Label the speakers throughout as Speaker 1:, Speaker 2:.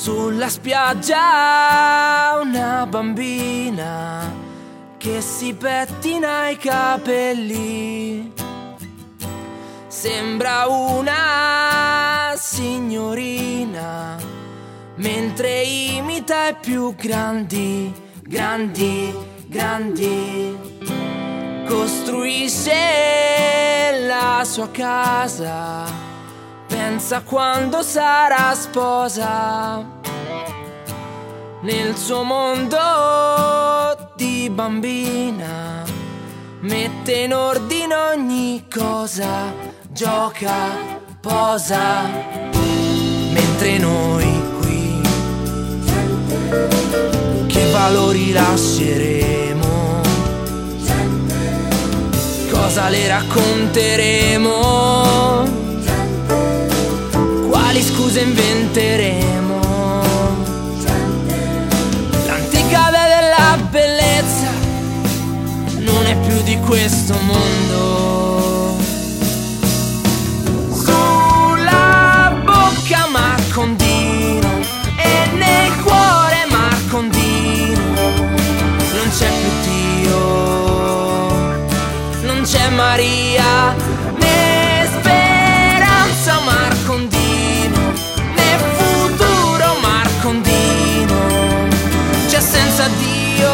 Speaker 1: Sulla spiaggia una bambina che si pettina i capelli, sembra una signorina mentre imita i più grandi, grandi, grandi. Costruisce la sua casa, pensa quando sarà sposa. Nel suo mondo di bambina mette in ordine ogni cosa, gioca, posa. Mentre noi qui che valori lasceremo, cosa le racconteremo, quali scuse inventeremo. L'antica idea della bellezza non è più di questo mondo. Sulla bocca Marcondino e nel cuore Marcondino. Non c'è più Dio, non c'è Maria, né speranza Marcondino, né futuro Marcondino. C'è senza Dio.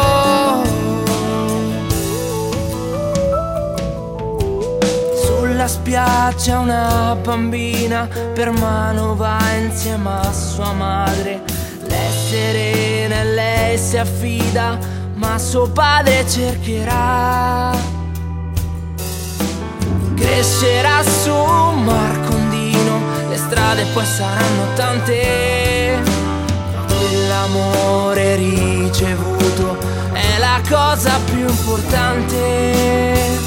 Speaker 1: Sulla spiaggia una bambina per mano va insieme a sua madre. Lei è serena e lei si affida, ma suo padre cercherà. Crescerà su Marcondino, le strade poi saranno tante, ma quell'amore ricevuto è la cosa più importante.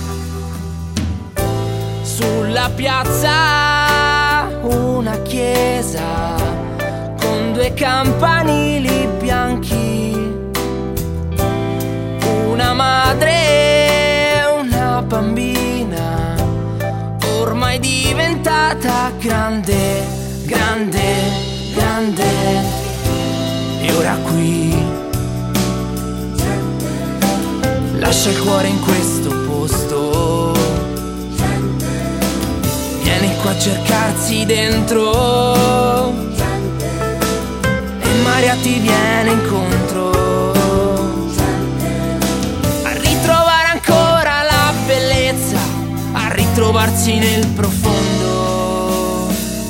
Speaker 1: Sulla piazza una chiesa con due campanili bianchi, una madre e una bambina ormai diventata grande, grande, grande. E ora qui lascia il cuore in questo posto, vieni qua a cercarsi dentro e Maria ti viene incontro a ritrovare ancora la bellezza, a ritrovarsi nel profondo.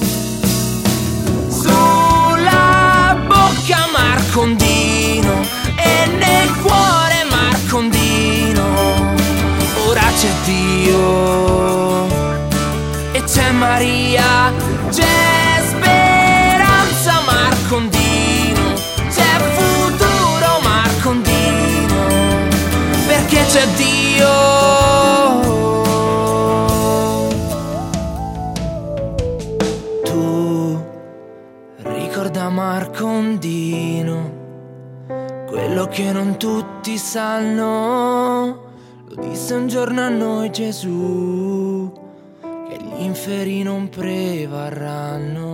Speaker 1: Sulla bocca Marcondino e nel cuore Marcondino. Ora c'è Dio e c'è Maria, c'è speranza Marcondino, c'è futuro Marcondino, perché c'è Dio. Tu ricorda Marcondino, quello che non tutti sanno, lo disse un giorno a noi Gesù, che gli inferi non prevarranno.